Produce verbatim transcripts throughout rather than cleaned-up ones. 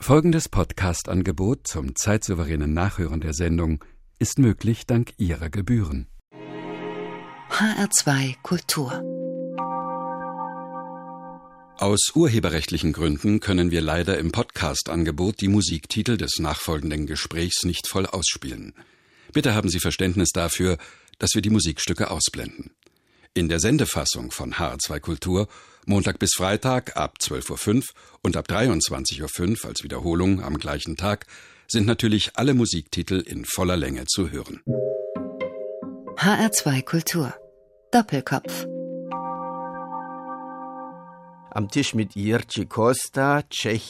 Folgendes Podcast-Angebot zum zeitsouveränen Nachhören der Sendung ist möglich dank Ihrer Gebühren. H R zwei Kultur. Aus urheberrechtlichen Gründen können wir leider im Podcast-Angebot die Musiktitel des nachfolgenden Gesprächs nicht voll ausspielen. Bitte haben Sie Verständnis dafür, dass wir die Musikstücke ausblenden. In der Sendefassung von H R zwei Kultur Montag bis Freitag ab zwölf Uhr fünf und ab dreiundzwanzig Uhr fünf als Wiederholung am gleichen Tag sind natürlich alle Musiktitel in voller Länge zu hören. H R zwei Kultur. Doppelkopf. Am Tisch mit Jiří Kosta,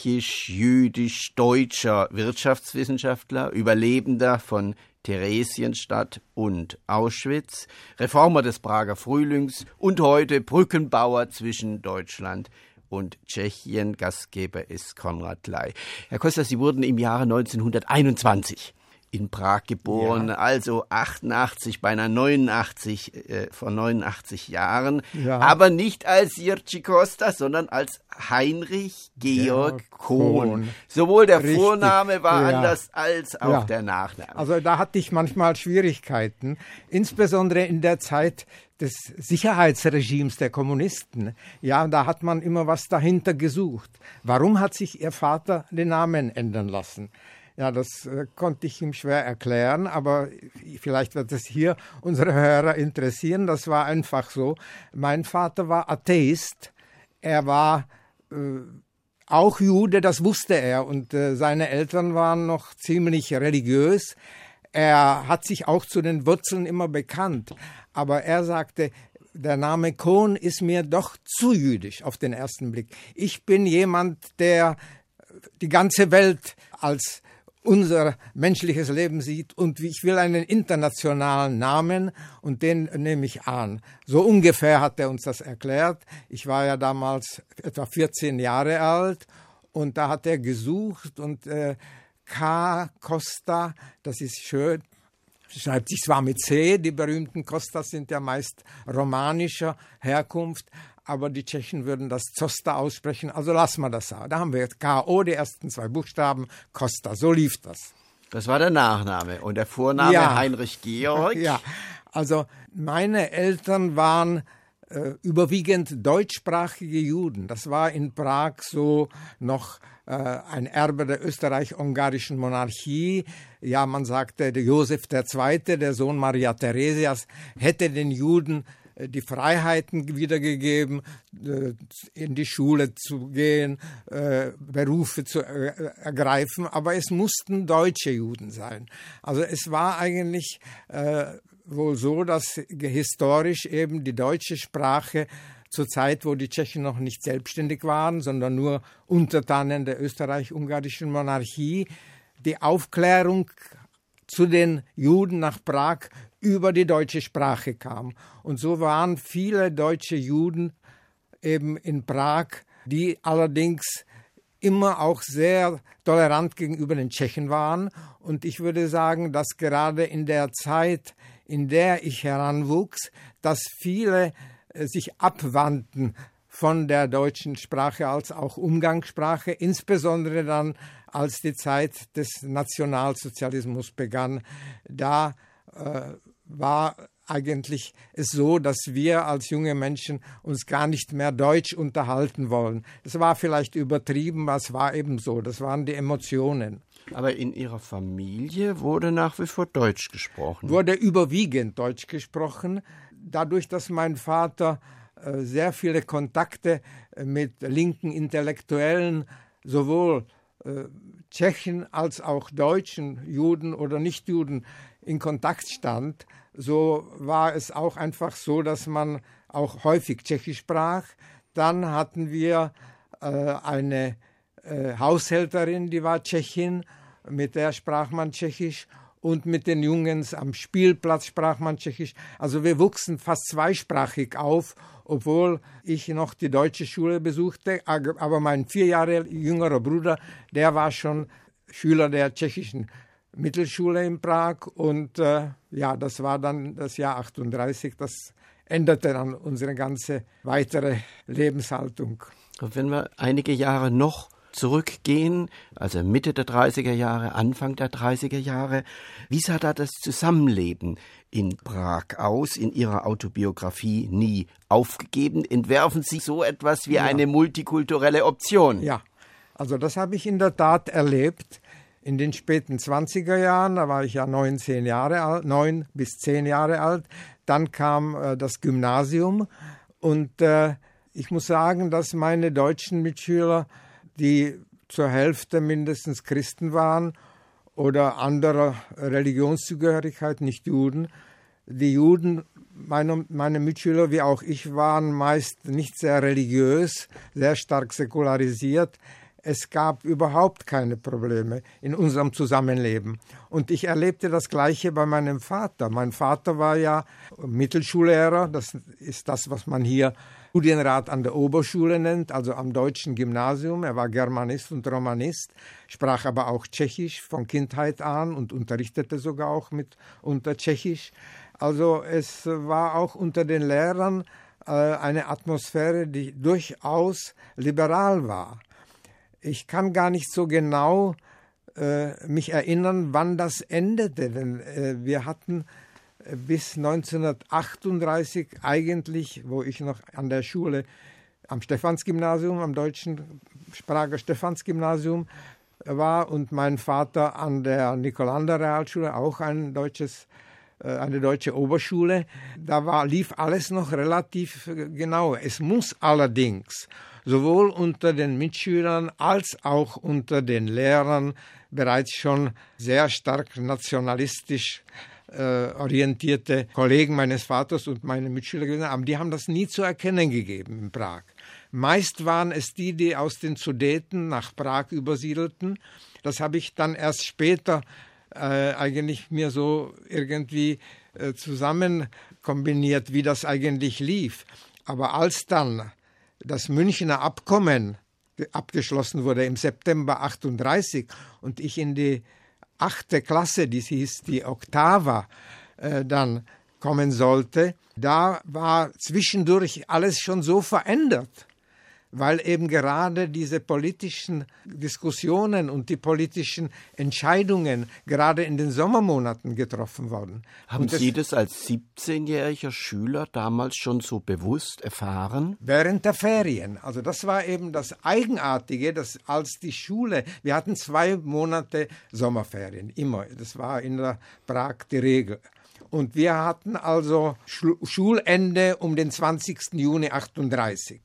tschechisch-jüdisch-deutscher Wirtschaftswissenschaftler, Überlebender von Theresienstadt und Auschwitz, Reformer des Prager Frühlings und heute Brückenbauer zwischen Deutschland und Tschechien. Gastgeber ist Konrad Ley. Herr Kosta, Sie wurden im Jahre neunzehnhunderteinundzwanzig in Prag geboren, ja. Also achtundachtzig, beinahe neunundachtzig, äh, vor neunundachtzig Jahren, ja. Aber nicht als Jiří Kosta, sondern als Heinrich Georg ja, Kohn. Kohn. Sowohl der Richtig. Vorname war ja. anders als auch ja. der Nachname. Also da hatte ich manchmal Schwierigkeiten, insbesondere in der Zeit des Sicherheitsregimes der Kommunisten. Ja, da hat man immer was dahinter gesucht. Warum hat sich Ihr Vater den Namen ändern lassen? Ja, das äh, konnte ich ihm schwer erklären, aber vielleicht wird es hier unsere Hörer interessieren. Das war einfach so. Mein Vater war Atheist. Er war äh, auch Jude, das wusste er. Und äh, seine Eltern waren noch ziemlich religiös. Er hat sich auch zu den Wurzeln immer bekannt. Aber er sagte, der Name Kohn ist mir doch zu jüdisch auf den ersten Blick. Ich bin jemand, der die ganze Welt als unser menschliches Leben sieht und ich will einen internationalen Namen und den nehme ich an. So ungefähr hat er uns das erklärt. Ich war ja damals etwa vierzehn Jahre alt und da hat er gesucht und äh, K. Kosta, das ist schön, schreibt sich zwar mit C, die berühmten Kostas sind ja meist romanischer Herkunft, aber die Tschechen würden das Zosta aussprechen, also lassen wir das auch. Da haben wir K O, die ersten zwei Buchstaben, Kosta, so lief das. Das war der Nachname und der Vorname ja. Heinrich Georg? Ja, also meine Eltern waren äh, überwiegend deutschsprachige Juden. Das war in Prag so noch äh, ein Erbe der österreich-ungarischen Monarchie. Ja, man sagte, der Josef der Zweite, der Sohn Maria Theresias, hätte den Juden die Freiheiten wiedergegeben, in die Schule zu gehen, Berufe zu ergreifen, aber es mussten deutsche Juden sein. Also es war eigentlich wohl so, dass historisch eben die deutsche Sprache zur Zeit, wo die Tschechen noch nicht selbstständig waren, sondern nur Untertanen der österreich-ungarischen Monarchie, die Aufklärung zu den Juden nach Prag über die deutsche Sprache kam. Und so waren viele deutsche Juden eben in Prag, die allerdings immer auch sehr tolerant gegenüber den Tschechen waren. Und ich würde sagen, dass gerade in der Zeit, in der ich heranwuchs, dass viele äh, sich abwandten von der deutschen Sprache als auch Umgangssprache, insbesondere dann, als die Zeit des Nationalsozialismus begann. Da äh, war eigentlich es so, dass wir als junge Menschen uns gar nicht mehr Deutsch unterhalten wollen. Es war vielleicht übertrieben, aber es war eben so. Das waren die Emotionen. Aber in Ihrer Familie wurde nach wie vor Deutsch gesprochen? Wurde überwiegend Deutsch gesprochen. Dadurch, dass mein Vater äh, sehr viele Kontakte mit linken Intellektuellen, sowohl äh, Tschechen als auch Deutschen, Juden oder Nichtjuden, in Kontakt stand, so war es auch einfach so, dass man auch häufig Tschechisch sprach. Dann hatten wir äh, eine äh, Haushälterin, die war Tschechin, mit der sprach man Tschechisch. Und mit den Jungs am Spielplatz sprach man Tschechisch. Also wir wuchsen fast zweisprachig auf, obwohl ich noch die deutsche Schule besuchte. Aber mein vier Jahre jüngerer Bruder, der war schon Schüler der tschechischen Mittelschule in Prag. Und äh, ja, das war dann das Jahr achtunddreißig. Das änderte dann unsere ganze weitere Lebenshaltung. Und wenn wir einige Jahre noch zurückgehen, also Mitte der dreißiger Jahre, Anfang der dreißiger Jahre. Wie sah da das Zusammenleben in Prag aus, in Ihrer Autobiografie Nie aufgegeben? Entwerfen Sie so etwas wie ja. eine multikulturelle Option? Ja, also das habe ich in der Tat erlebt. In den späten zwanziger Jahren, da war ich ja neun, zehn Jahre alt, neun bis zehn Jahre alt. Dann kam äh, das Gymnasium und äh, ich muss sagen, dass meine deutschen Mitschüler, die zur Hälfte mindestens Christen waren oder anderer Religionszugehörigkeit, nicht Juden, die Juden, meine, meine Mitschüler wie auch ich, waren meist nicht sehr religiös, sehr stark säkularisiert. Es gab überhaupt keine Probleme in unserem Zusammenleben. Und ich erlebte das Gleiche bei meinem Vater. Mein Vater war ja Mittelschullehrer, das ist das, was man hier Studienrat an der Oberschule nennt, also am deutschen Gymnasium. Er war Germanist und Romanist, sprach aber auch Tschechisch von Kindheit an und unterrichtete sogar auch mit unter Tschechisch. Also es war auch unter den Lehrern äh, eine Atmosphäre, die durchaus liberal war. Ich kann gar nicht so genau äh, mich erinnern, wann das endete, denn äh, wir hatten äh, bis neunzehnhundertachtunddreißig eigentlich, wo ich noch an der Schule am Stephansgymnasium, am deutschen Prager Stephansgymnasium war und mein Vater an der Nikolander-Realschule, auch ein deutsches, äh, eine deutsche Oberschule, da war, lief alles noch relativ äh, genau. Es muss allerdings sowohl unter den Mitschülern als auch unter den Lehrern bereits schon sehr stark nationalistisch äh, orientierte Kollegen meines Vaters und meine Mitschüler gewesen, aber die haben das nie zu erkennen gegeben in Prag. Meist waren es die, die aus den Sudeten nach Prag übersiedelten. Das habe ich dann erst später äh, eigentlich mir so irgendwie äh, zusammen kombiniert, wie das eigentlich lief. Aber als dann das Münchner Abkommen abgeschlossen wurde im September achtunddreißig und ich in die achte Klasse, die hieß die Oktava, äh, dann kommen sollte, da war zwischendurch alles schon so verändert, weil eben gerade diese politischen Diskussionen und die politischen Entscheidungen gerade in den Sommermonaten getroffen wurden. Haben das, Sie das als siebzehnjähriger Schüler damals schon so bewusst erfahren? Während der Ferien. Also das war eben das Eigenartige, dass als die Schule, wir hatten zwei Monate Sommerferien, immer. Das war in der Prag die Regel. Und wir hatten also Schulende um den zwanzigsten Juni achtunddreißig.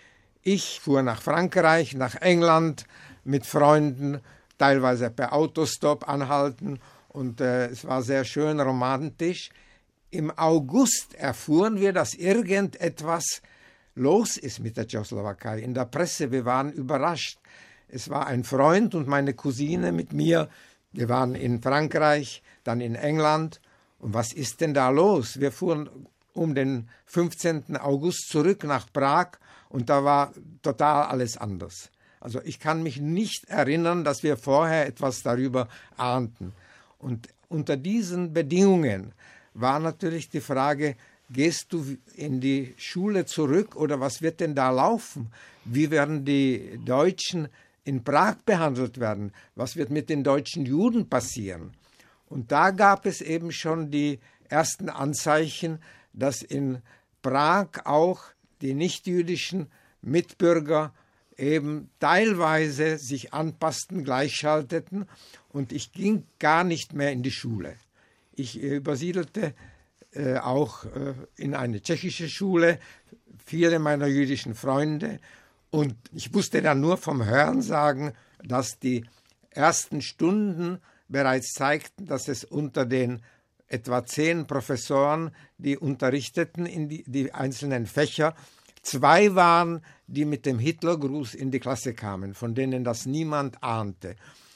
Ich fuhr nach Frankreich, nach England mit Freunden, teilweise per Autostop anhalten und äh, es war sehr schön romantisch. Im August erfuhren wir, dass irgendetwas los ist mit der Tschechoslowakei. In der Presse, wir waren überrascht. Es war ein Freund und meine Cousine mit mir. Wir waren in Frankreich, dann in England. Und was ist denn da los? Wir fuhren um den fünfzehnten August zurück nach Prag. Und da war total alles anders. Also ich kann mich nicht erinnern, dass wir vorher etwas darüber ahnten. Und unter diesen Bedingungen war natürlich die Frage, gehst du in die Schule zurück oder was wird denn da laufen? Wie werden die Deutschen in Prag behandelt werden? Was wird mit den deutschen Juden passieren? Und da gab es eben schon die ersten Anzeichen, dass in Prag auch die nichtjüdischen Mitbürger eben teilweise sich anpassten, gleichschalteten und ich ging gar nicht mehr in die Schule. Ich äh, übersiedelte äh, auch äh, in eine tschechische Schule, viele meiner jüdischen Freunde und ich wusste dann nur vom Hörensagen, dass die ersten Stunden bereits zeigten, dass es unter den etwa zehn Professoren, die unterrichteten in die, die einzelnen Fächer, zwei waren, die mit dem Hitlergruß in die Klasse kamen, von denen das niemand ahnte.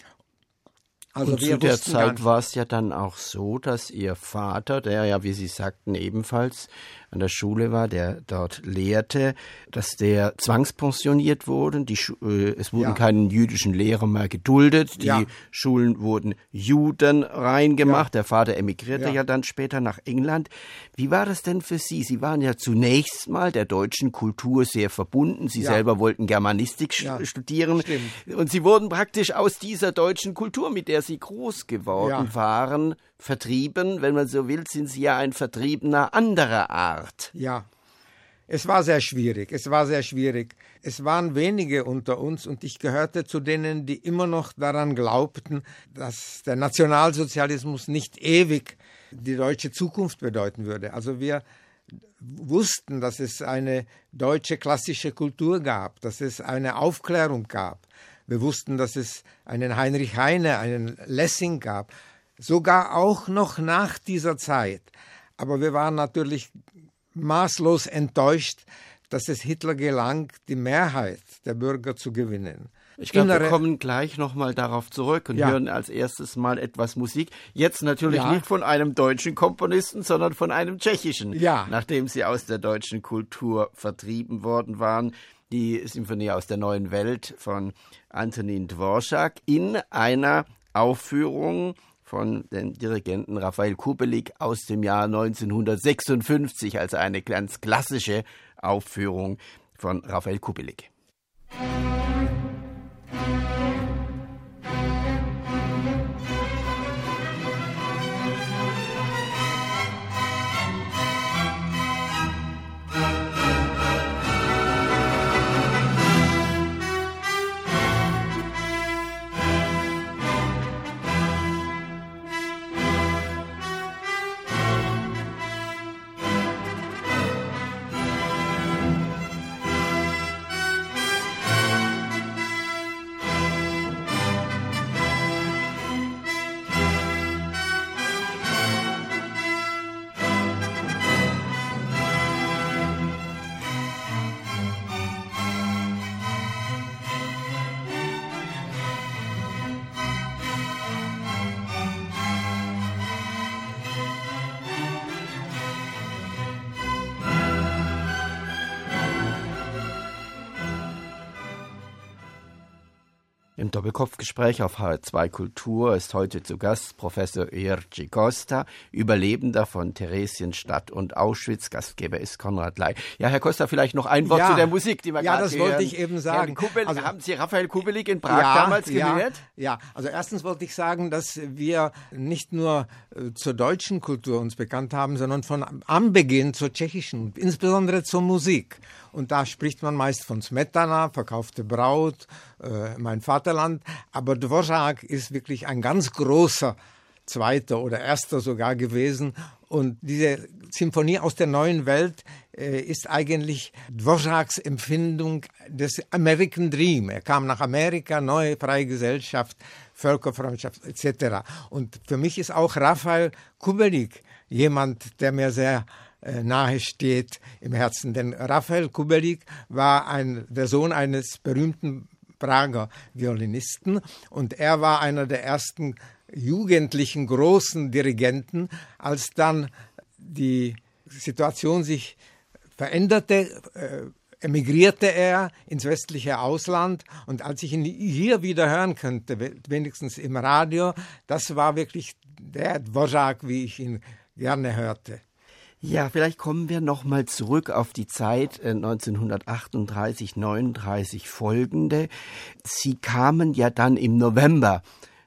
Also und wir zu der Zeit war es ja dann auch so, dass Ihr Vater, der ja, wie Sie sagten, ebenfalls an der Schule war, der dort lehrte, dass der zwangspensioniert wurde. Die Schu- äh, es wurden ja. keine jüdischen Lehrer mehr geduldet. Die ja. Schulen wurden Juden reingemacht. Ja. Der Vater emigrierte ja. ja dann später nach England. Wie war das denn für Sie? Sie waren ja zunächst mal der deutschen Kultur sehr verbunden. Sie ja. selber wollten Germanistik ja. studieren. Stimmt. Und Sie wurden praktisch aus dieser deutschen Kultur, mit der Sie groß geworden ja. waren, vertrieben. Wenn man so will, sind Sie ja ein Vertriebener anderer Art. Ja, es war sehr schwierig. Es war sehr schwierig. Es waren wenige unter uns und ich gehörte zu denen, die immer noch daran glaubten, dass der Nationalsozialismus nicht ewig die deutsche Zukunft bedeuten würde. Also wir wussten, dass es eine deutsche klassische Kultur gab, dass es eine Aufklärung gab. Wir wussten, dass es einen Heinrich Heine, einen Lessing gab. Sogar auch noch nach dieser Zeit. Aber wir waren natürlich maßlos enttäuscht, dass es Hitler gelang, die Mehrheit der Bürger zu gewinnen. Ich glaube, wir kommen gleich nochmal darauf zurück und ja. hören als erstes mal etwas Musik. Jetzt natürlich ja. nicht von einem deutschen Komponisten, sondern von einem tschechischen, ja. nachdem sie aus der deutschen Kultur vertrieben worden waren. Die Symphonie aus der Neuen Welt von Antonín Dvořák in einer Aufführung von dem Dirigenten Rafael Kubelik aus dem Jahr neunzehnhundertsechsundfünfzig, also eine ganz klassische Aufführung von Rafael Kubelik. Im Doppelkopfgespräch auf H R zwei Kultur ist heute zu Gast Professor Jerzy Costa, Überlebender von Theresienstadt und Auschwitz. Gastgeber ist Konrad Ley. Ja, Herr Costa, vielleicht noch ein Wort ja, zu der Musik, die wir ja, gerade hören. Ja, das wollte ich eben sagen. Kubel, also, haben Sie Rafael Kubelik in Prag ja, damals gehört? Ja, ja, also erstens wollte ich sagen, dass wir nicht nur äh, zur deutschen Kultur uns bekannt haben, sondern von am Beginn zur tschechischen, insbesondere zur Musik. Und da spricht man meist von Smetana, Verkaufte Braut, äh, Mein Vaterland. Aber Dvořák ist wirklich ein ganz großer Zweiter oder Erster sogar gewesen. Und diese Symphonie aus der Neuen Welt äh, ist eigentlich Dvořáks Empfindung des American Dream. Er kam nach Amerika, neue freie Gesellschaft, Völkerfreundschaft et cetera. Und für mich ist auch Rafael Kubelik jemand, der mir sehr nahe steht im Herzen. Denn Rafael Kubelik war ein, der Sohn eines berühmten Prager Violinisten und er war einer der ersten jugendlichen großen Dirigenten. Als dann die Situation sich veränderte, äh, emigrierte er ins westliche Ausland und als ich ihn hier wieder hören könnte, wenigstens im Radio, das war wirklich der Dvořák, wie ich ihn gerne hörte. Ja, vielleicht kommen wir noch mal zurück auf die Zeit neunzehnhundertachtunddreißig, neununddreißig folgende. Sie kamen ja dann im November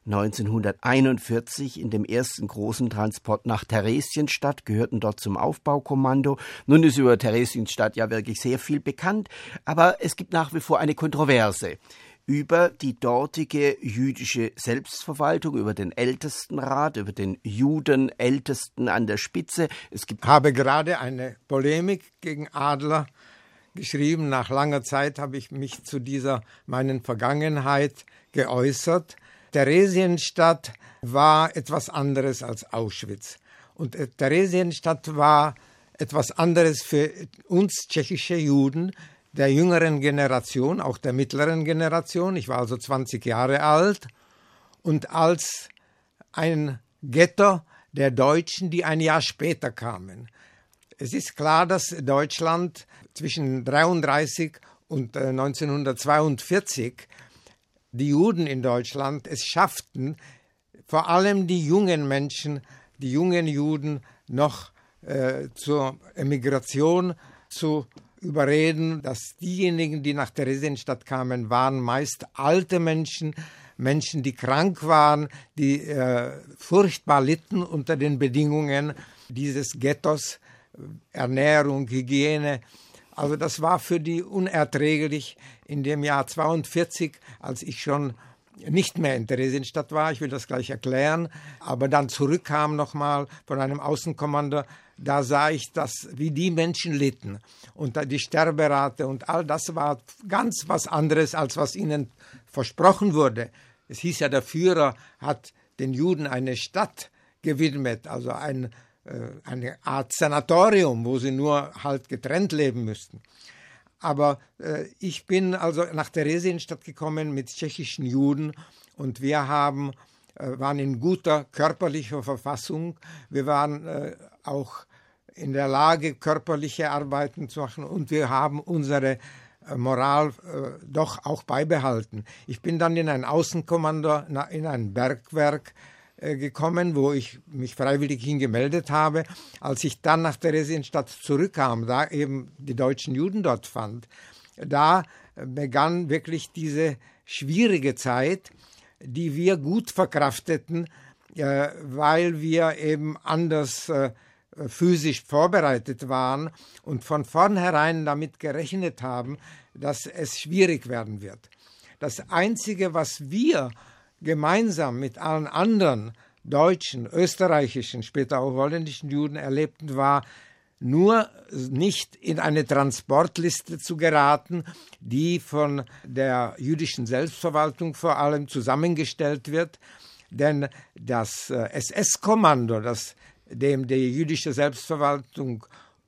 neunzehnhunderteinundvierzig in dem ersten großen Transport nach Theresienstadt, gehörten dort zum Aufbaukommando. Nun ist über Theresienstadt ja wirklich sehr viel bekannt, aber es gibt nach wie vor eine Kontroverse über die dortige jüdische Selbstverwaltung, über den Ältestenrat, über den Judenältesten an der Spitze. Es gibt habe gerade eine Polemik gegen Adler geschrieben. Nach langer Zeit habe ich mich zu dieser meinen Vergangenheit geäußert. Theresienstadt war etwas anderes als Auschwitz. Und Theresienstadt war etwas anderes für uns tschechische Juden, der jüngeren Generation, auch der mittleren Generation. Ich war also zwanzig Jahre alt und als ein Ghetto der Deutschen, die ein Jahr später kamen. Es ist klar, dass Deutschland zwischen neunzehnhundertdreiunddreißig und neunzehnhundertzweiundvierzig die Juden in Deutschland es schafften, vor allem die jungen Menschen, die jungen Juden noch äh, zur Emigration zu überreden, dass diejenigen, die nach Theresienstadt kamen, waren meist alte Menschen, Menschen, die krank waren, die äh, furchtbar litten unter den Bedingungen dieses Ghettos, Ernährung, Hygiene. Also das war für die unerträglich in dem Jahr zweiundvierzig, als ich schon nicht mehr in Theresienstadt war, ich will das gleich erklären, aber dann zurückkam nochmal von einem Außenkommando, da sah ich, dass, wie die Menschen litten und die Sterberate und all das war ganz was anderes, als was ihnen versprochen wurde. Es hieß ja, der Führer hat den Juden eine Stadt gewidmet, also ein eine Art Sanatorium, wo sie nur halt getrennt leben müssten. Aber äh, ich bin also nach Theresienstadt gekommen mit tschechischen Juden und wir haben, äh, waren in guter körperlicher Verfassung. Wir waren äh, auch in der Lage, körperliche Arbeiten zu machen und wir haben unsere äh, Moral äh, doch auch beibehalten. Ich bin dann in ein Außenkommando, na, in ein Bergwerk gekommen, wo ich mich freiwillig hingemeldet habe. Als ich dann nach Theresienstadt zurückkam, da eben die deutschen Juden dort fand, da begann wirklich diese schwierige Zeit, die wir gut verkrafteten, äh, weil wir eben anders äh, physisch vorbereitet waren und von vornherein damit gerechnet haben, dass es schwierig werden wird. Das Einzige, was wir gemeinsam mit allen anderen deutschen, österreichischen, später auch holländischen Juden erlebten, war nur nicht in eine Transportliste zu geraten, die von der jüdischen Selbstverwaltung vor allem zusammengestellt wird. Denn das S S-Kommando, das dem die jüdische Selbstverwaltung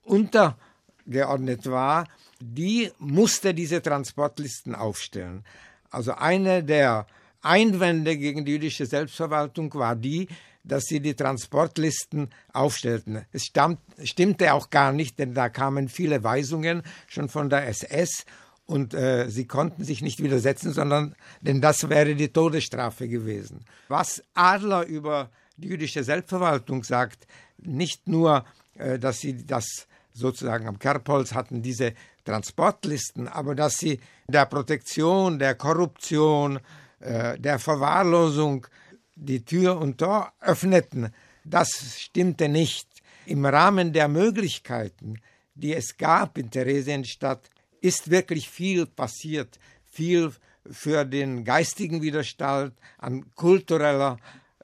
untergeordnet war, die musste diese Transportlisten aufstellen. Also eine der Einwände gegen die jüdische Selbstverwaltung war die, dass sie die Transportlisten aufstellten. Es stammt, stimmte auch gar nicht, denn da kamen viele Weisungen schon von der S S und äh, sie konnten sich nicht widersetzen, sondern denn das wäre die Todesstrafe gewesen. Was Adler über die jüdische Selbstverwaltung sagt, nicht nur, äh, dass sie das sozusagen am Kerbholz hatten, diese Transportlisten, aber dass sie der Protektion, der Korruption, der Verwahrlosung die Tür und Tor öffneten, das stimmte nicht. Im Rahmen der Möglichkeiten, die es gab in Theresienstadt, ist wirklich viel passiert, viel für den geistigen Widerstand, an kultureller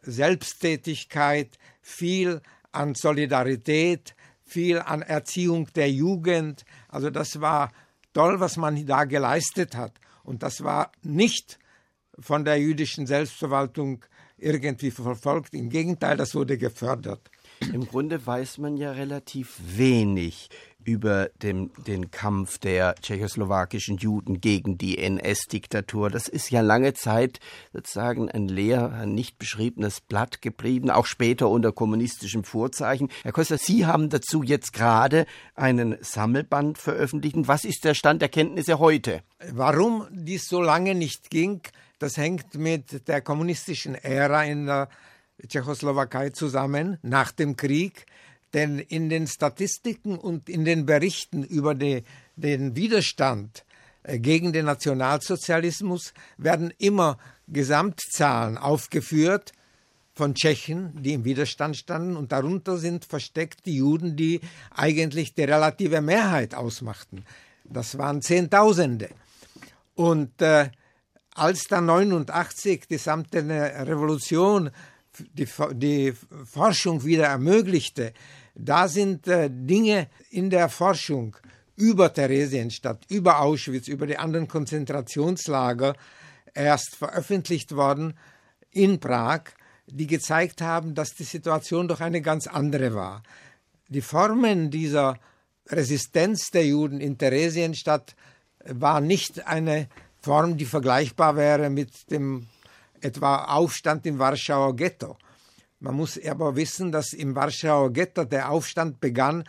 Selbsttätigkeit, viel an Solidarität, viel an Erziehung der Jugend. Also das war toll, was man da geleistet hat. Und das war nicht von der jüdischen Selbstverwaltung irgendwie verfolgt. Im Gegenteil, das wurde gefördert. Im Grunde weiß man ja relativ wenig über den, den Kampf der tschechoslowakischen Juden gegen die N S-Diktatur. Das ist ja lange Zeit sozusagen ein leer, ein nicht beschriebenes Blatt geblieben, auch später unter kommunistischem Vorzeichen. Herr Koester, Sie haben dazu jetzt gerade einen Sammelband veröffentlicht. Was ist der Stand der Kenntnisse heute? Warum dies so lange nicht ging, das hängt mit der kommunistischen Ära in der Tschechoslowakei zusammen, nach dem Krieg. Denn in den Statistiken und in den Berichten über die, den Widerstand gegen den Nationalsozialismus werden immer Gesamtzahlen aufgeführt von Tschechen, die im Widerstand standen. Und darunter sind versteckt die Juden, die eigentlich die relative Mehrheit ausmachten. Das waren Zehntausende. Und äh, als dann neunundachtzig die samtene Revolution die, die Forschung wieder ermöglichte, da sind äh, Dinge in der Forschung über Theresienstadt, über Auschwitz, über die anderen Konzentrationslager erst veröffentlicht worden in Prag, die gezeigt haben, dass die Situation doch eine ganz andere war. Die Formen dieser Resistenz der Juden in Theresienstadt war nicht eine Form, die vergleichbar wäre mit dem etwa Aufstand im Warschauer Ghetto. Man muss aber wissen, dass im Warschauer Ghetto der Aufstand begann,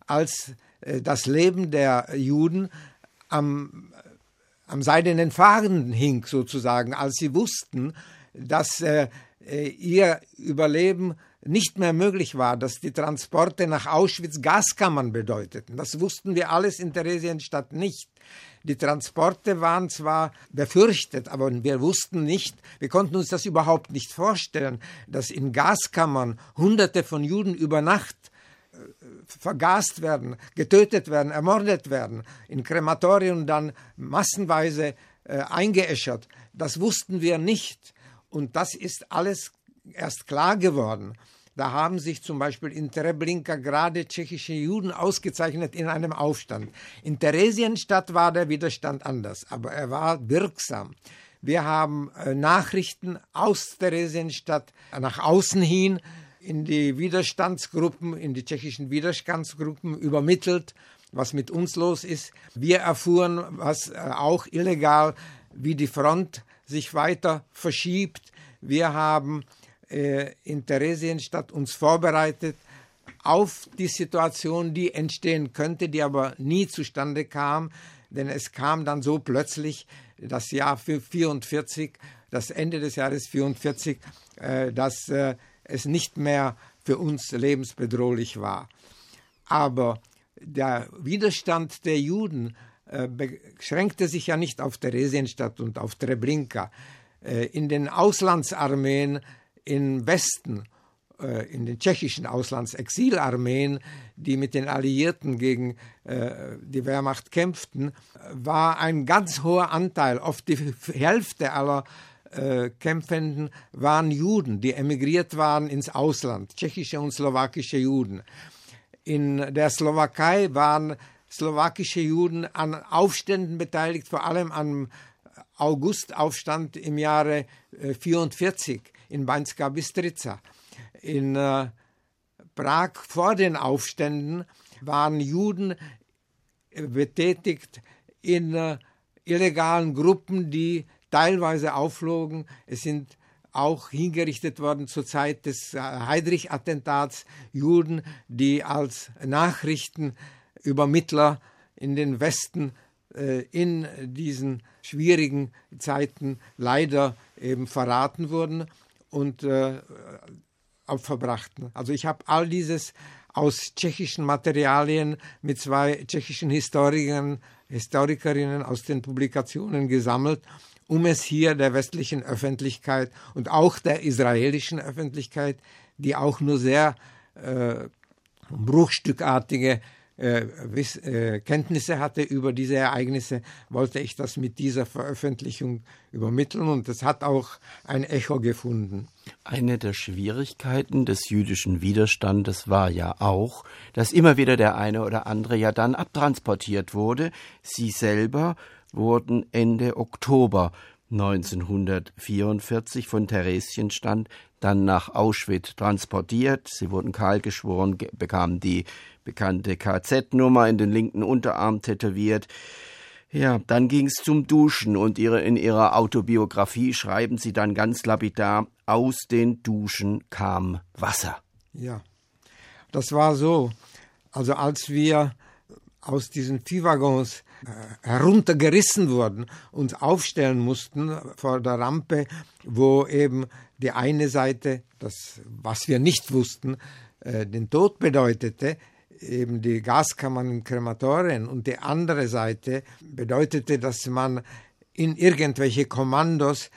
als äh, das Leben der Juden am, am seidenen Faden hing, sozusagen, als sie wussten, dass äh, ihr Überleben nicht mehr möglich war, dass die Transporte nach Auschwitz Gaskammern bedeuteten. Das wussten wir alles in Theresienstadt nicht. Die Transporte waren zwar befürchtet, aber wir wussten nicht, wir konnten uns das überhaupt nicht vorstellen, dass in Gaskammern Hunderte von Juden über Nacht äh, vergast werden, getötet werden, ermordet werden, in Krematorien dann massenweise äh, eingeäschert. Das wussten wir nicht. Und das ist alles erst klar geworden. Da haben sich zum Beispiel in Treblinka gerade tschechische Juden ausgezeichnet in einem Aufstand. In Theresienstadt war der Widerstand anders, aber er war wirksam. Wir haben äh, Nachrichten aus Theresienstadt nach außen hin in die Widerstandsgruppen, in die tschechischen Widerstandsgruppen übermittelt, was mit uns los ist. Wir erfuhren, was äh, auch illegal, wie die Front sich weiter verschiebt. Wir haben äh, in Theresienstadt uns vorbereitet auf die Situation, die entstehen könnte, die aber nie zustande kam, denn es kam dann so plötzlich das Jahr vierundvierzig, das Ende des Jahres vierundvierzig, äh, dass äh, es nicht mehr für uns lebensbedrohlich war. Aber der Widerstand der Juden äh, beschränkte sich ja nicht auf Theresienstadt und auf Treblinka. Äh, in den Auslandsarmeen im Westen, äh, in den tschechischen Auslandsexilarmeen, die mit den Alliierten gegen äh, die Wehrmacht kämpften, war ein ganz hoher Anteil, oft die Hälfte aller äh, Kämpfenden waren Juden, die emigriert waren ins Ausland, tschechische und slowakische Juden. In der Slowakei waren slowakische Juden an Aufständen beteiligt, vor allem am Augustaufstand im Jahre vierundvierzig in Banská Bystrica. In äh, Prag vor den Aufständen waren Juden betätigt in äh, illegalen Gruppen, die teilweise aufflogen. Es sind auch hingerichtet worden zur Zeit des Heydrich-Attentats Juden, die als Nachrichtenübermittler in den Westen äh, in diesen schwierigen Zeiten leider eben verraten wurden und äh, verbrachten. Also ich habe all dieses aus tschechischen Materialien mit zwei tschechischen Historikern, Historikerinnen aus den Publikationen gesammelt, um es hier der westlichen Öffentlichkeit und auch der israelischen Öffentlichkeit, die auch nur sehr äh, bruchstückartige äh, Wiss, äh, Kenntnisse hatte über diese Ereignisse, wollte ich das mit dieser Veröffentlichung übermitteln, und das hat auch ein Echo gefunden. Eine der Schwierigkeiten des jüdischen Widerstandes war ja auch, dass immer wieder der eine oder andere ja dann abtransportiert wurde. Sie selber wurden Ende Oktober neunzehnhundertvierundvierzig von Theresienstadt dann nach Auschwitz transportiert. Sie wurden kahlgeschworen, bekamen die bekannte K Z-Nummer in den linken Unterarm tätowiert. Ja, dann ging es zum Duschen, und ihre, in ihrer Autobiografie schreiben sie dann ganz lapidar: Aus den Duschen kam Wasser. Ja, das war so. Also als wir aus diesen Viehwaggons äh, heruntergerissen wurden, uns aufstellen mussten vor der Rampe, wo eben die eine Seite, das, was wir nicht wussten, äh, den Tod bedeutete, eben die Gaskammern und Krematorien, und die andere Seite bedeutete, dass man in irgendwelche Kommandos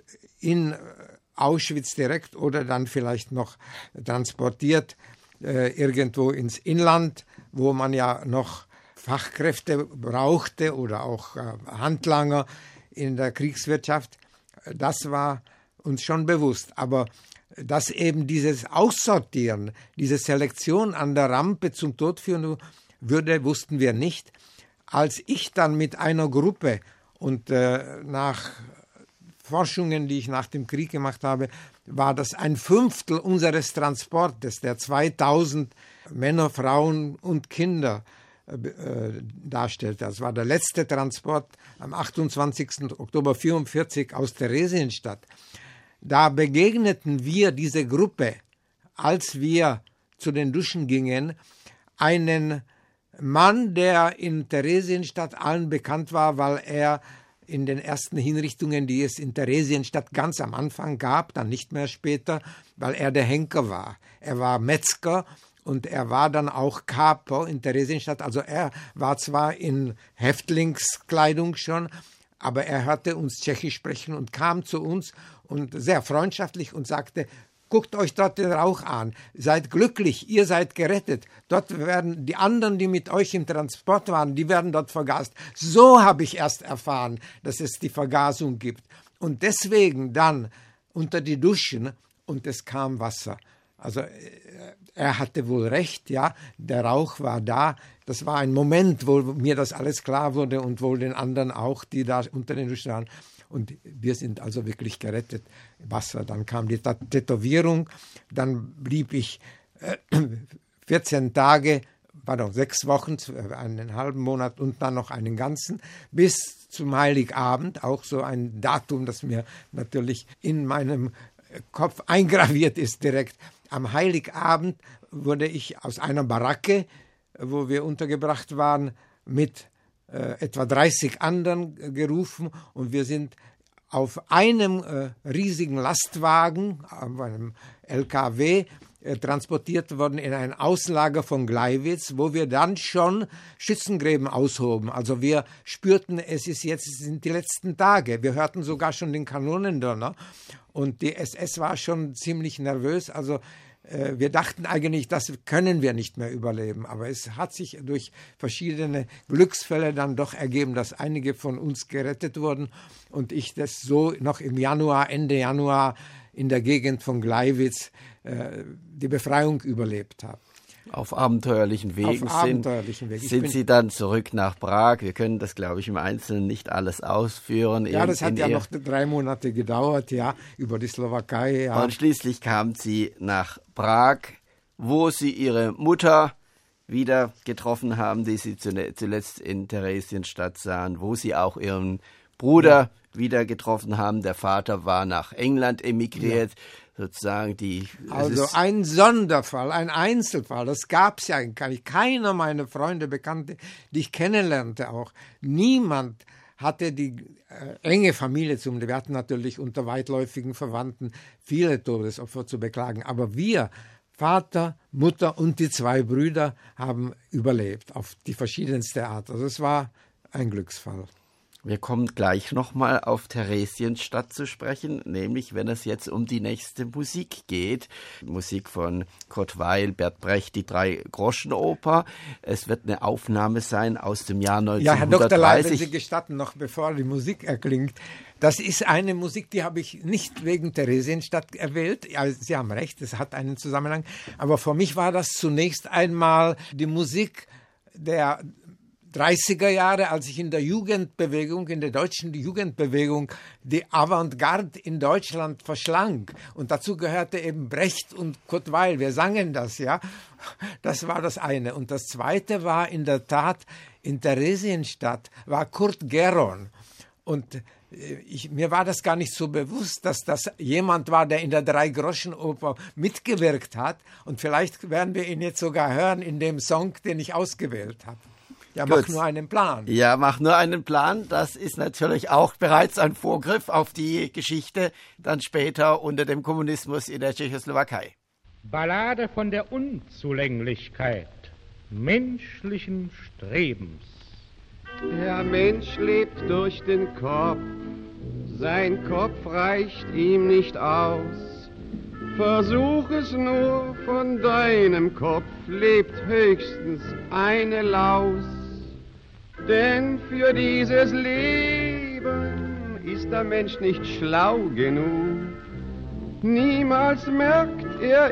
in Auschwitz direkt oder dann vielleicht noch transportiert äh, irgendwo ins Inland, wo man ja noch Fachkräfte brauchte oder auch äh, Handlanger in der Kriegswirtschaft. Das war uns schon bewusst. Aber dass eben dieses Aussortieren, diese Selektion an der Rampe zum Tod führen würde, wussten wir nicht. Als ich dann mit einer Gruppe und äh, nach Forschungen, die ich nach dem Krieg gemacht habe, war das ein Fünftel unseres Transportes, der zweitausend Männer, Frauen und Kinder äh, darstellte. Das war der letzte Transport am achtundzwanzigsten Oktober neunzehnhundertvierundvierzig aus Theresienstadt. Da begegneten wir, diese Gruppe, als wir zu den Duschen gingen, einen Mann, der in Theresienstadt allen bekannt war, weil er in den ersten Hinrichtungen, die es in Theresienstadt ganz am Anfang gab, dann nicht mehr später, weil er der Henker war. Er war Metzger und er war dann auch Kaper in Theresienstadt. Also er war zwar in Häftlingskleidung schon, aber er hörte uns Tschechisch sprechen und kam zu uns und sehr freundschaftlich und sagte: Guckt euch dort den Rauch an, seid glücklich, ihr seid gerettet. Dort werden die anderen, die mit euch im Transport waren, die werden dort vergast. So habe ich erst erfahren, dass es die Vergasung gibt. Und deswegen dann unter die Duschen und es kam Wasser. Also er hatte wohl recht, ja, der Rauch war da. Das war ein Moment, wo mir das alles klar wurde und wohl den anderen auch, die da unter den Duschen waren. Und wir sind also wirklich gerettet. Wasser, dann kam die Tätowierung, dann blieb ich äh, vierzehn Tage, pardon, sechs Wochen, einen halben Monat und dann noch einen ganzen, bis zum Heiligabend, auch so ein Datum, das mir natürlich in meinem Kopf eingraviert ist direkt. Am Heiligabend wurde ich aus einer Baracke, wo wir untergebracht waren, mit äh, etwa dreißig anderen gerufen und wir sind auf einem äh, riesigen Lastwagen, auf einem L K W, äh, transportiert worden in ein Auslager von Gleiwitz, wo wir dann schon Schützengräben aushoben. Also wir spürten, es ist jetzt es sind die letzten Tage. Wir hörten sogar schon den Kanonendonner und die S S war schon ziemlich nervös. Also wir dachten eigentlich, das können wir nicht mehr überleben, aber es hat sich durch verschiedene Glücksfälle dann doch ergeben, dass einige von uns gerettet wurden und ich das so noch im Januar, Ende Januar in der Gegend von Gleiwitz äh, die Befreiung überlebt habe. Auf abenteuerlichen Wegen Auf abenteuerlichen sind, Weg. sind Sie dann zurück nach Prag. Wir können das, glaube ich, im Einzelnen nicht alles ausführen. Ja, das hat in ja ihr... noch drei Monate gedauert, ja, über die Slowakei. Ja. Und schließlich kamen Sie nach Prag, wo Sie Ihre Mutter wieder getroffen haben, die Sie zuletzt in Theresienstadt sahen, wo Sie auch Ihren Bruder ja. wieder getroffen haben. Der Vater war nach England emigriert. Ja. Sozusagen die. Also ein Sonderfall, ein Einzelfall, das gab es ja gar nicht. Keiner meiner Freunde, Bekannte, die ich kennenlernte auch, niemand hatte die äh, enge Familie zum, wir hatten natürlich unter weitläufigen Verwandten viele Todesopfer zu beklagen, aber wir, Vater, Mutter und die zwei Brüder, haben überlebt auf die verschiedenste Art. Also es war ein Glücksfall. Wir kommen gleich nochmal auf Theresienstadt zu sprechen, nämlich wenn es jetzt um die nächste Musik geht. Musik von Kurt Weill, Bert Brecht, die Drei-Groschen-Oper. Es wird eine Aufnahme sein aus dem Jahr neunzehnhundertdreißig. Ja, Herr Doktor Leib, wenn Sie gestatten, noch bevor die Musik erklingt. Das ist eine Musik, die habe ich nicht wegen Theresienstadt erwählt. Ja, Sie haben recht, es hat einen Zusammenhang. Aber für mich war das zunächst einmal die Musik der dreißiger Jahre, als ich in der Jugendbewegung, in der deutschen Jugendbewegung, die Avantgarde in Deutschland verschlang. Und dazu gehörte eben Brecht und Kurt Weill. Wir sangen das, ja. Das war das eine. Und das zweite war in der Tat, in Theresienstadt war Kurt Geron. Und ich, mir war das gar nicht so bewusst, dass das jemand war, der in der Drei-Groschen-Oper mitgewirkt hat. Und vielleicht werden wir ihn jetzt sogar hören in dem Song, den ich ausgewählt habe. Ja, mach Gut. nur einen Plan. Ja, mach nur einen Plan. Das ist natürlich auch bereits ein Vorgriff auf die Geschichte dann später unter dem Kommunismus in der Tschechoslowakei. Ballade von der Unzulänglichkeit menschlichen Strebens. Der Mensch lebt durch den Kopf, sein Kopf reicht ihm nicht aus. Versuch es nur, von deinem Kopf lebt höchstens eine Laus. Denn für dieses Leben ist der Mensch nicht schlau genug. Niemals merkt er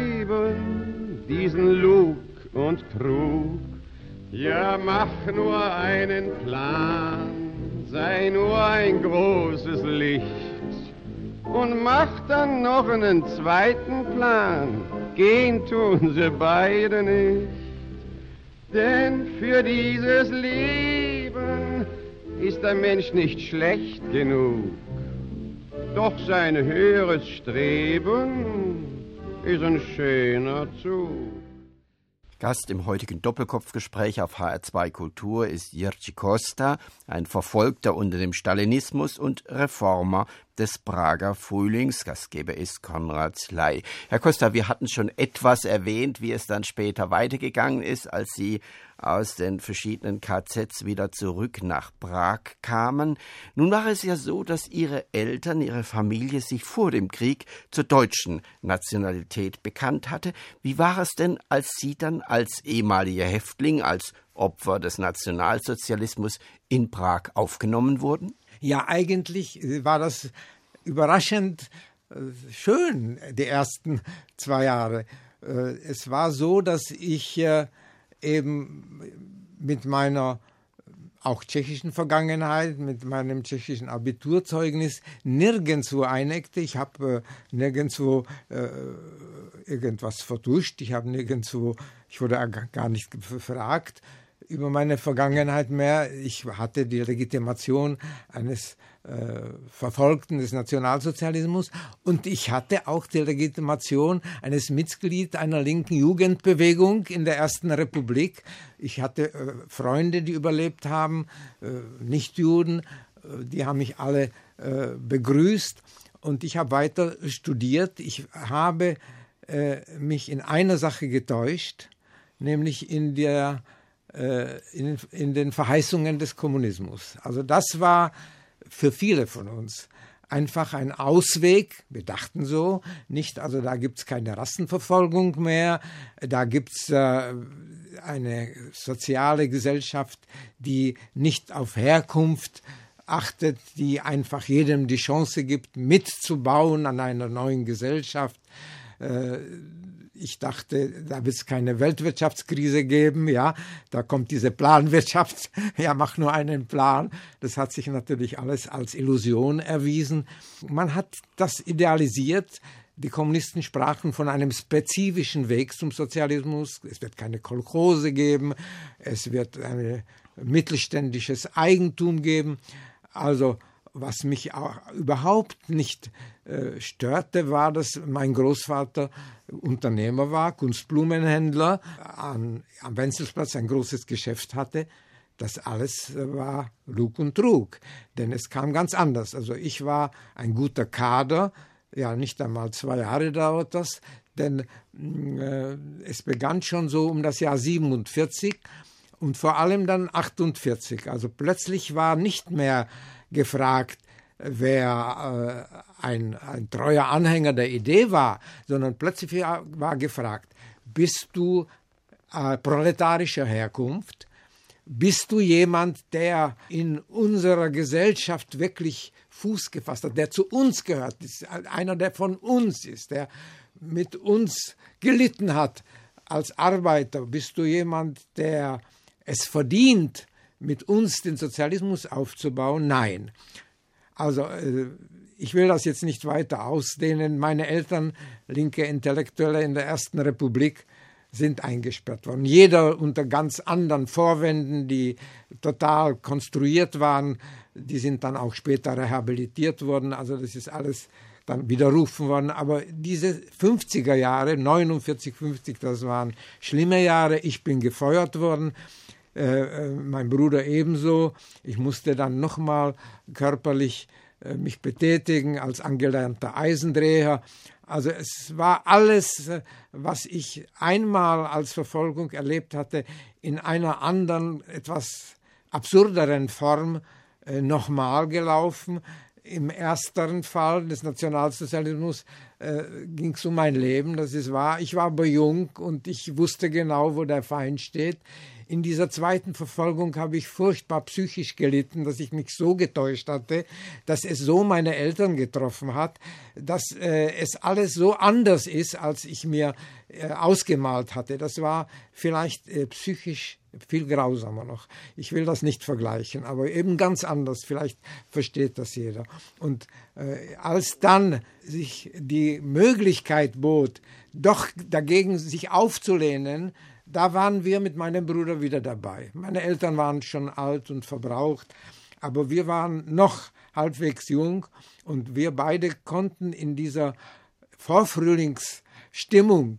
eben diesen Lug und Trug. Ja, mach nur einen Plan, sei nur ein großes Licht und mach dann noch einen zweiten Plan, gehen tun sie beide nicht. Denn für dieses Leben ist der Mensch nicht schlecht genug. Doch sein höheres Streben ist ein schöner Zug. Gast im heutigen Doppelkopfgespräch auf H R zwei Kultur ist Jiří Kosta, ein Verfolgter unter dem Stalinismus und Reformer des Prager Frühlings. Gastgeber ist Konrad Ley. Herr Kosta, wir hatten schon etwas erwähnt, wie es dann später weitergegangen ist, als Sie aus den verschiedenen K Zs wieder zurück nach Prag kamen. Nun war es ja so, dass Ihre Eltern, Ihre Familie sich vor dem Krieg zur deutschen Nationalität bekannt hatte. Wie war es denn, als Sie dann als ehemaliger Häftling, als Opfer des Nationalsozialismus in Prag aufgenommen wurden? Ja, eigentlich war das überraschend schön, die ersten zwei Jahre. Es war so, dass ich eben mit meiner auch tschechischen Vergangenheit, mit meinem tschechischen Abiturzeugnis nirgendwo eineckte. Ich habe nirgendwo äh, irgendwas vertuscht. Ich habe nirgendwo, ich wurde gar nicht gefragt über meine Vergangenheit mehr. Ich hatte die Legitimation eines äh, Verfolgten des Nationalsozialismus und ich hatte auch die Legitimation eines Mitglieds einer linken Jugendbewegung in der Ersten Republik. Ich hatte äh, Freunde, die überlebt haben, äh, Nichtjuden, äh, die haben mich alle äh, begrüßt und ich habe weiter studiert. Ich habe äh, mich in einer Sache getäuscht, nämlich in der In, in den Verheißungen des Kommunismus. Also das war für viele von uns einfach ein Ausweg. Wir dachten so, nicht, also da gibt es keine Rassenverfolgung mehr, da gibt es äh, eine soziale Gesellschaft, die nicht auf Herkunft achtet, die einfach jedem die Chance gibt, mitzubauen an einer neuen Gesellschaft. Äh, Ich dachte, da wird es keine Weltwirtschaftskrise geben, ja, da kommt diese Planwirtschaft, ja, mach nur einen Plan. Das hat sich natürlich alles als Illusion erwiesen. Man hat das idealisiert. Die Kommunisten sprachen von einem spezifischen Weg zum Sozialismus. Es wird keine Kolchose geben, es wird ein mittelständisches Eigentum geben. Also was mich auch überhaupt nicht äh, störte, war, dass mein Großvater Unternehmer war, Kunstblumenhändler, an, am Wenzelsplatz ein großes Geschäft hatte. Das alles war Lug und Trug, denn es kam ganz anders. Also ich war ein guter Kader, ja, nicht einmal zwei Jahre dauert das, denn äh, es begann schon so um das Jahr siebenundvierzig und vor allem dann achtundvierzig. Also plötzlich war nicht mehr gefragt, wer äh, ein, ein treuer Anhänger der Idee war, sondern plötzlich war gefragt, bist du äh, proletarischer Herkunft? Bist du jemand, der in unserer Gesellschaft wirklich Fuß gefasst hat, der zu uns gehört, ist einer, der von uns ist, der mit uns gelitten hat als Arbeiter? Bist du jemand, der es verdient, mit uns den Sozialismus aufzubauen? Nein. Also ich will das jetzt nicht weiter ausdehnen. Meine Eltern, linke Intellektuelle in der Ersten Republik, sind eingesperrt worden. Jeder unter ganz anderen Vorwänden, die total konstruiert waren, die sind dann auch später rehabilitiert worden. Also das ist alles dann widerrufen worden. Aber diese fünfziger Jahre, neunundvierzig, fünfzig, das waren schlimme Jahre. Ich bin gefeuert worden. Äh, mein Bruder ebenso. Ich musste dann nochmal körperlich äh, mich betätigen als angelernter Eisendreher. Also es war alles, äh, was ich einmal als Verfolgung erlebt hatte, in einer anderen, etwas absurderen Form äh, nochmal gelaufen. Im ersteren Fall des Nationalsozialismus äh, ging es um mein Leben, das ist wahr. Ich war aber jung und ich wusste genau, wo der Feind steht. In dieser zweiten Verfolgung habe ich furchtbar psychisch gelitten, dass ich mich so getäuscht hatte, dass es so meine Eltern getroffen hat, dass äh, es alles so anders ist, als ich mir äh, ausgemalt hatte. Das war vielleicht äh, psychisch viel grausamer noch. Ich will das nicht vergleichen, aber eben ganz anders. Vielleicht versteht das jeder. Und äh, als dann sich die Möglichkeit bot, doch dagegen sich aufzulehnen, da waren wir mit meinem Bruder wieder dabei. Meine Eltern waren schon alt und verbraucht, aber wir waren noch halbwegs jung und wir beide konnten in dieser Vorfrühlingsstimmung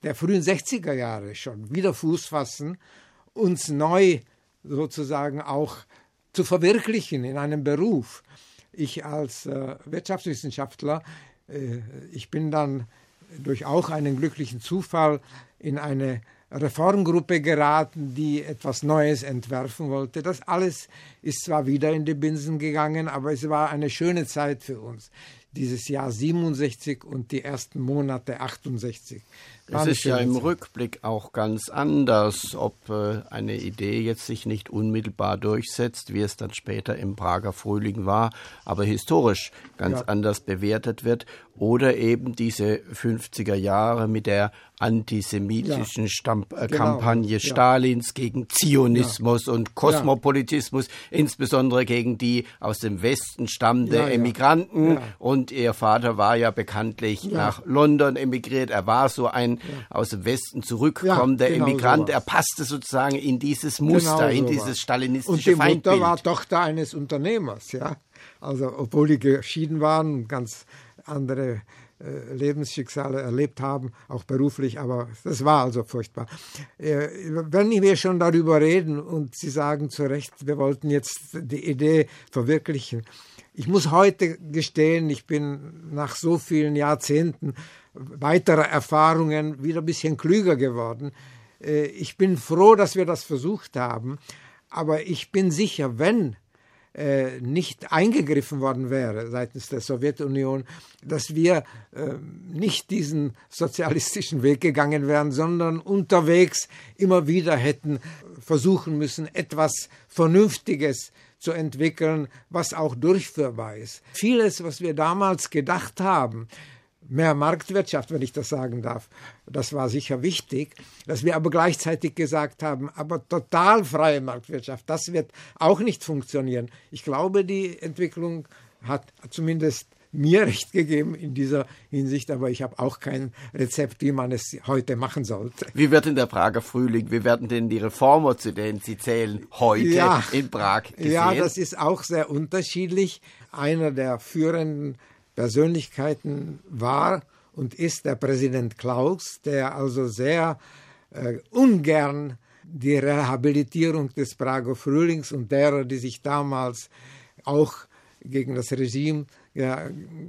der frühen sechziger Jahre schon wieder Fuß fassen, uns neu sozusagen auch zu verwirklichen in einem Beruf. Ich als äh, Wirtschaftswissenschaftler, äh, ich bin dann durch auch einen glücklichen Zufall in eine Reformgruppe geraten, die etwas Neues entwerfen wollte. Das alles ist zwar wieder in die Binsen gegangen, aber es war eine schöne Zeit für uns. Dieses Jahr siebenundsechzig und die ersten Monate achtundsechzig. Das ist ja im Rückblick auch ganz anders, ob äh, eine Idee jetzt sich nicht unmittelbar durchsetzt, wie es dann später im Prager Frühling war, aber historisch ganz ja. anders bewertet wird, oder eben diese fünfziger Jahre mit der antisemitischen ja. Stamp- äh, genau. Kampagne ja. Stalins gegen Zionismus ja. und Kosmopolitismus, ja. insbesondere gegen die aus dem Westen stammende ja, Emigranten. Ja. Und ihr Vater war ja bekanntlich ja. nach London emigriert. Er war so ein ja. aus dem Westen zurückkommender ja, genau Emigrant. Sowas. Er passte sozusagen in dieses Muster, genau in dieses stalinistische Feindbild. Und die Feindbild. Mutter war Tochter eines Unternehmers, ja. Also obwohl die geschieden waren, ganz andere äh, Lebensschicksale erlebt haben, auch beruflich, aber das war also furchtbar. Äh, wenn wir schon darüber reden und Sie sagen zu Recht, wir wollten jetzt die Idee verwirklichen. Ich muss heute gestehen, ich bin nach so vielen Jahrzehnten weiterer Erfahrungen wieder ein bisschen klüger geworden. Äh, ich bin froh, dass wir das versucht haben, aber ich bin sicher, wenn Äh, nicht eingegriffen worden wäre seitens der Sowjetunion, dass wir äh, nicht diesen sozialistischen Weg gegangen wären, sondern unterwegs immer wieder hätten versuchen müssen, etwas Vernünftiges zu entwickeln, was auch durchführbar ist. Vieles, was wir damals gedacht haben, mehr Marktwirtschaft, wenn ich das sagen darf, das war sicher wichtig, dass wir aber gleichzeitig gesagt haben, aber total freie Marktwirtschaft, das wird auch nicht funktionieren. Ich glaube, die Entwicklung hat zumindest mir recht gegeben in dieser Hinsicht, aber ich habe auch kein Rezept, wie man es heute machen sollte. Wie wird denn der Prager Frühling, wie werden denn die Reformer, zu denen Sie zählen, heute ja, in Prag gesehen? Ja, das ist auch sehr unterschiedlich. Einer der führenden Persönlichkeiten war und ist der Präsident Klaus, der also sehr äh, ungern die Rehabilitierung des Prager Frühlings und derer, die sich damals auch gegen das Regime ja,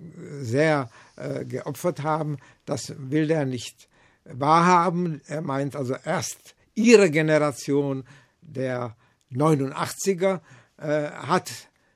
sehr äh, geopfert haben, das will er nicht wahrhaben. Er meint also erst ihre Generation der neunundachtziger äh, hat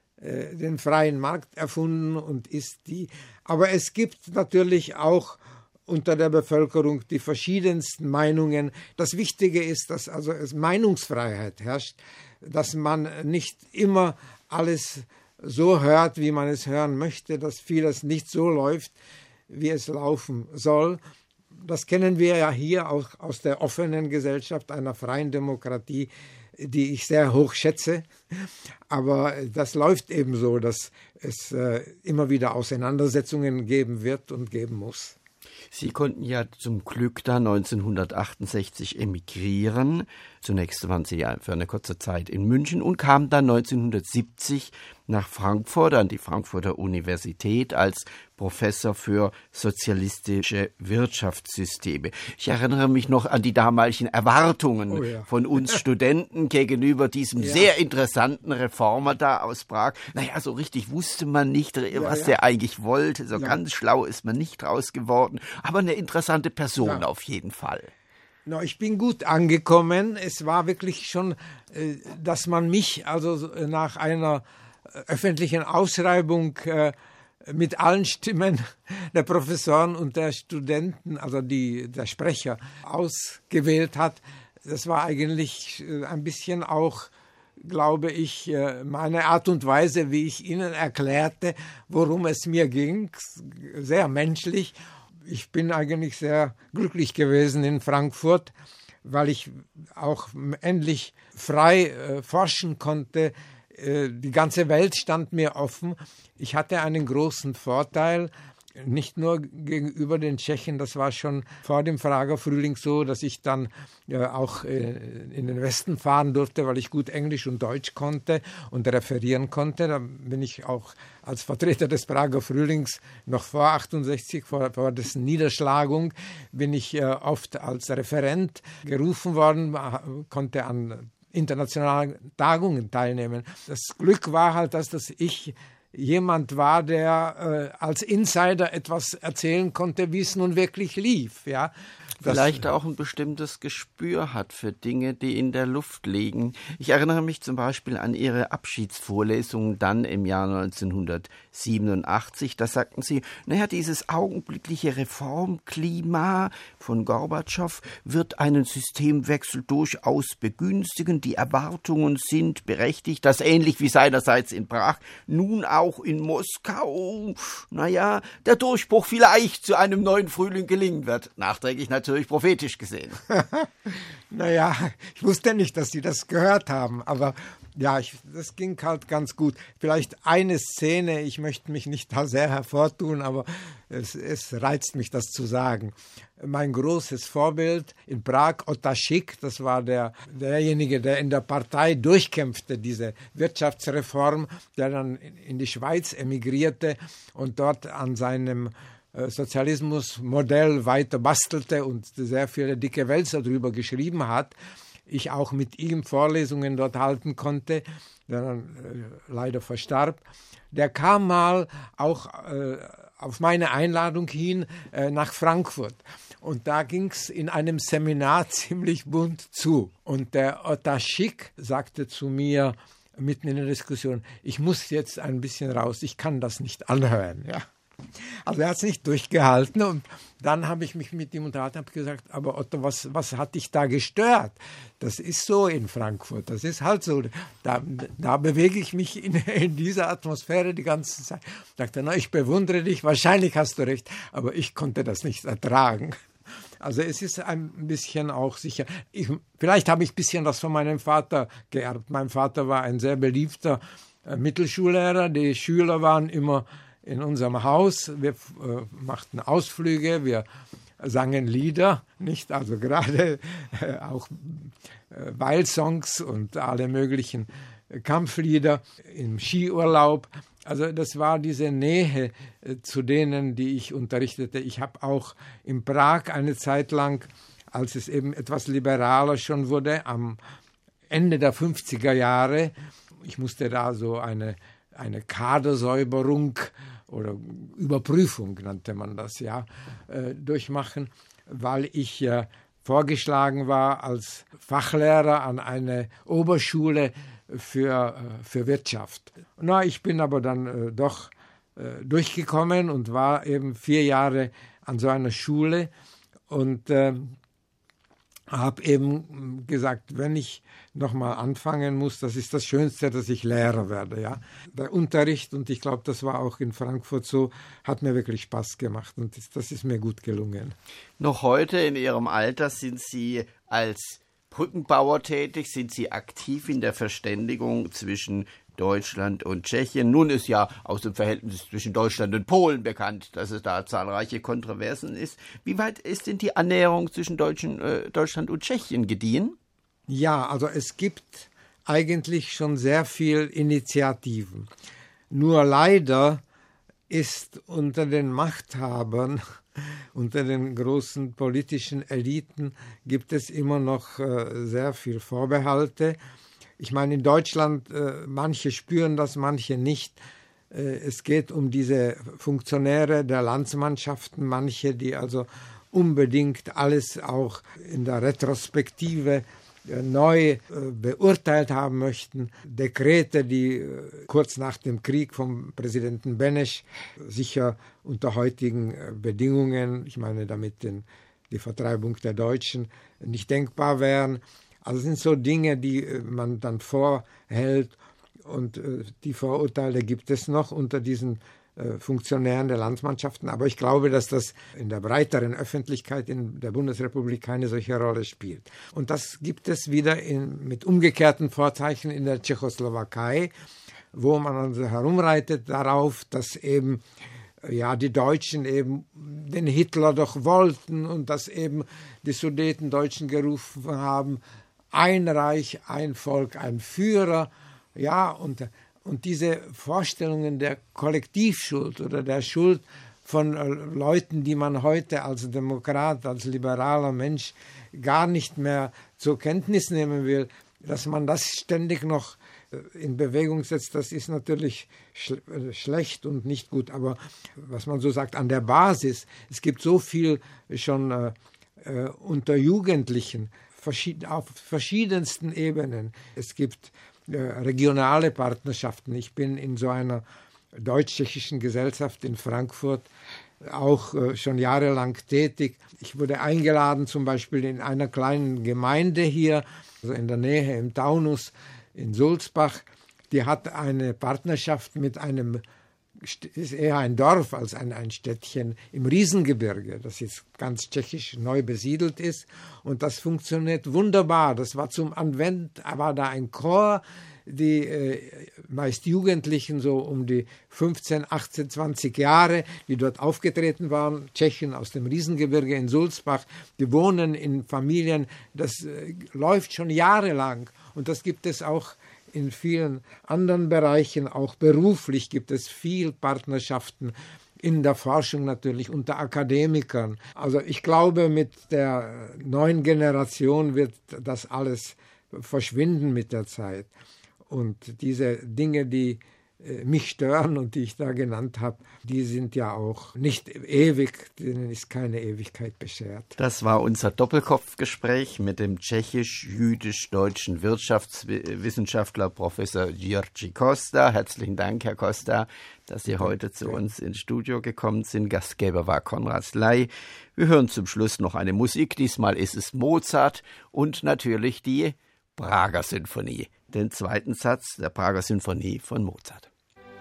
den freien Markt erfunden und ist die. Aber es gibt natürlich auch unter der Bevölkerung die verschiedensten Meinungen. Das Wichtige ist, dass also es Meinungsfreiheit herrscht, dass man nicht immer alles so hört, wie man es hören möchte, dass vieles nicht so läuft, wie es laufen soll. Das kennen wir ja hier auch aus der offenen Gesellschaft, einer freien Demokratie, die ich sehr hoch schätze. Aber das läuft eben so, dass es äh, immer wieder Auseinandersetzungen geben wird und geben muss. Sie konnten ja zum Glück da neunzehnhundertachtundsechzig emigrieren. Zunächst waren Sie ja für eine kurze Zeit in München und kamen dann neunzehnhundertsiebzig nach Frankfurt an die Frankfurter Universität als Professor für sozialistische Wirtschaftssysteme. Ich erinnere mich noch an die damaligen Erwartungen oh ja. von uns Studenten gegenüber diesem ja. sehr interessanten Reformer da aus Prag. Naja, so richtig wusste man nicht, was ja, ja. der eigentlich wollte. So ja. ganz schlau ist man nicht raus geworden. Aber eine interessante Person ja. auf jeden Fall. No, ich bin gut angekommen. Es war wirklich schon, dass man mich also nach einer öffentlichen Ausschreibung äh, mit allen Stimmen der Professoren und der Studenten, also die, der Sprecher, ausgewählt hat. Das war eigentlich äh, ein bisschen auch, glaube ich, äh, meine Art und Weise, wie ich Ihnen erklärte, worum es mir ging. Sehr menschlich. Ich bin eigentlich sehr glücklich gewesen in Frankfurt, weil ich auch endlich frei äh, forschen konnte. Die ganze Welt stand mir offen. Ich hatte einen großen Vorteil. nicht nur gegenüber den Tschechen, das war schon vor dem Prager Frühling so, dass ich dann äh, auch äh, in den Westen fahren durfte, weil ich gut Englisch und Deutsch konnte und referieren konnte. Da bin ich auch als Vertreter des Prager Frühlings noch vor achtundsechzig, vor, vor dessen Niederschlagung, bin ich äh, oft als Referent gerufen worden, konnte an internationalen Tagungen teilnehmen. Das Glück war halt, dass, dass ich jemand war, der äh, als Insider etwas erzählen konnte, wie es nun wirklich lief. Ja? Das, Vielleicht auch ein bestimmtes Gespür hat für Dinge, die in der Luft liegen. Ich erinnere mich zum Beispiel an Ihre Abschiedsvorlesungen dann im Jahr neunzehnhundertsiebenundachtzig. Da sagten Sie, naja, dieses augenblickliche Reformklima von Gorbatschow wird einen Systemwechsel durchaus begünstigen. Die Erwartungen sind berechtigt, dass ähnlich wie seinerseits in Prag nun auch in Moskau, naja, der Durchbruch vielleicht zu einem neuen Frühling gelingen wird. Nachträglich natürlich prophetisch gesehen. Naja, ich wusste nicht, dass Sie das gehört haben, aber ja, ich, das ging halt ganz gut. Vielleicht eine Szene, ich möchte mich nicht da sehr hervortun, aber es, es reizt mich, das zu sagen. Mein großes Vorbild in Prag, Otaschik, das war der, derjenige, der in der Partei durchkämpfte, diese Wirtschaftsreform, der dann in die Schweiz emigrierte und dort an seinem Sozialismusmodell weiter bastelte und sehr viele dicke Wälzer darüber geschrieben hat. Ich auch mit ihm Vorlesungen dort halten konnte, der dann äh, leider verstarb. Der kam mal auch äh, auf meine Einladung hin äh, nach Frankfurt. Und da ging es in einem Seminar ziemlich bunt zu. Und der Otaschik sagte zu mir mitten in der Diskussion, ich muss jetzt ein bisschen raus, ich kann das nicht anhören, ja. Also er hat es nicht durchgehalten und dann habe ich mich mit ihm unterhalten und habe gesagt, aber Otto, was, was hat dich da gestört? Das ist so in Frankfurt, das ist halt so. Da, da bewege ich mich in, in dieser Atmosphäre die ganze Zeit. Ich dachte, na, ich bewundere dich, wahrscheinlich hast du recht, aber ich konnte das nicht ertragen. Also es ist ein bisschen auch sicher, ich, vielleicht habe ich ein bisschen was von meinem Vater geerbt. Mein Vater war ein sehr beliebter äh, Mittelschullehrer, die Schüler waren immer in unserem Haus, wir äh, machten Ausflüge, wir sangen Lieder, nicht? Also gerade äh, auch äh, Weilsongs und alle möglichen äh, Kampflieder im Skiurlaub. Also das war diese Nähe äh, zu denen, die ich unterrichtete. Ich habe auch in Prag eine Zeit lang, als es eben etwas liberaler schon wurde, am Ende der fünfziger Jahre, ich musste da so eine, eine Kadersäuberung oder Überprüfung nannte man das, ja, äh, durchmachen, weil ich äh, vorgeschlagen war als Fachlehrer an eine Oberschule für, äh, für Wirtschaft. Na, ich bin aber dann äh, doch äh, durchgekommen und war eben vier Jahre an so einer Schule und äh, habe eben gesagt, wenn ich nochmal anfangen muss, das ist das Schönste, dass ich Lehrer werde. Ja? Der Unterricht, und ich glaube, das war auch in Frankfurt so, hat mir wirklich Spaß gemacht und das, das ist mir gut gelungen. Noch heute in Ihrem Alter sind Sie als Brückenbauer tätig, sind Sie aktiv in der Verständigung zwischen Deutschland und Tschechien. Nun ist ja aus dem Verhältnis zwischen Deutschland und Polen bekannt, dass es da zahlreiche Kontroversen ist. Wie weit ist denn die Annäherung zwischen Deutschen, äh, Deutschland und Tschechien gediehen? Ja, also es gibt eigentlich schon sehr viel Initiativen. Nur leider ist unter den Machthabern, unter den großen politischen Eliten, gibt es immer noch äh, sehr viel Vorbehalte. Ich meine, in Deutschland, äh, manche spüren das, manche nicht. Äh, es geht um diese Funktionäre der Landsmannschaften, manche, die also unbedingt alles auch in der Retrospektive äh, neu äh, beurteilt haben möchten. Dekrete, die äh, kurz nach dem Krieg vom Präsidenten Benesch sicher unter heutigen äh, Bedingungen, ich meine damit den, die Vertreibung der Deutschen, nicht denkbar wären. Also es sind so Dinge, die man dann vorhält und äh, die Vorurteile gibt es noch unter diesen äh, Funktionären der Landsmannschaften. Aber ich glaube, dass das in der breiteren Öffentlichkeit in der Bundesrepublik keine solche Rolle spielt. Und das gibt es wieder in, mit umgekehrten Vorzeichen in der Tschechoslowakei, wo man also herumreitet darauf, dass eben ja, die Deutschen eben den Hitler doch wollten und dass eben die Sudetendeutschen gerufen haben, ein Reich, ein Volk, ein Führer, ja, und, und diese Vorstellungen der Kollektivschuld oder der Schuld von äh, Leuten, die man heute als Demokrat, als liberaler Mensch gar nicht mehr zur Kenntnis nehmen will, dass man das ständig noch in Bewegung setzt, das ist natürlich sch- schlecht und nicht gut. Aber was man so sagt, an der Basis, es gibt so viel schon äh, äh, unter Jugendlichen, verschied- auf verschiedensten Ebenen. Es gibt äh, regionale Partnerschaften. Ich bin in so einer deutsch-tschechischen Gesellschaft in Frankfurt auch äh, schon jahrelang tätig. Ich wurde eingeladen, zum Beispiel in einer kleinen Gemeinde hier, also in der Nähe im Taunus, in Sulzbach, die hat eine Partnerschaft mit einem, ist eher ein Dorf als ein, ein Städtchen im Riesengebirge, das jetzt ganz tschechisch neu besiedelt ist. Und das funktioniert wunderbar. Das war zum Advent, war da ein Chor, die äh, meist Jugendlichen so um die fünfzehn, achtzehn, zwanzig Jahre, die dort aufgetreten waren, Tschechen aus dem Riesengebirge in Sulzbach, die wohnen in Familien, das äh, läuft schon jahrelang. Und das gibt es auch in vielen anderen Bereichen, auch beruflich gibt es viel Partnerschaften, in der Forschung natürlich, unter Akademikern. Also ich glaube, mit der neuen Generation wird das alles verschwinden mit der Zeit. Und diese Dinge, die mich stören und die ich da genannt habe, die sind ja auch nicht ewig, denen ist keine Ewigkeit beschert. Das war unser Doppelkopfgespräch mit dem tschechisch-jüdisch-deutschen Wirtschaftswissenschaftler Professor György Costa. Herzlichen Dank, Herr Costa, dass Sie heute zu uns ins Studio gekommen sind. Gastgeber war Konrad Slay. Wir hören zum Schluss noch eine Musik. Diesmal ist es Mozart und natürlich die Prager Sinfonie. Den zweiten Satz der Prager Sinfonie von Mozart.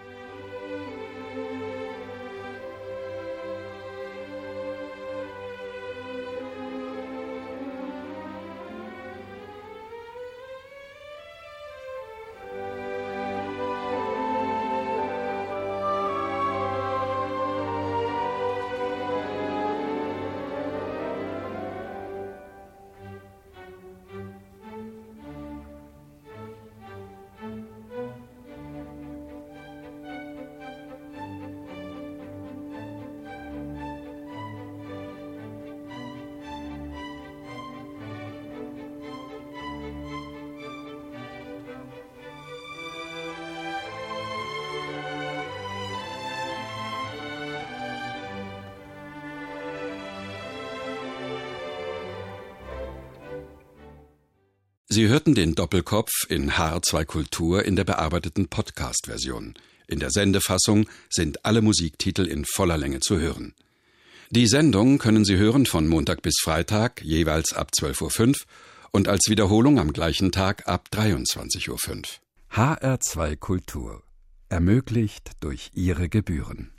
Sie hörten den Doppelkopf in H R zwei Kultur in der bearbeiteten Podcast-Version. In der Sendefassung sind alle Musiktitel in voller Länge zu hören. Die Sendung können Sie hören von Montag bis Freitag, jeweils ab zwölf Uhr fünf und als Wiederholung am gleichen Tag ab dreiundzwanzig Uhr fünf. H R zwei Kultur. Ermöglicht durch Ihre Gebühren.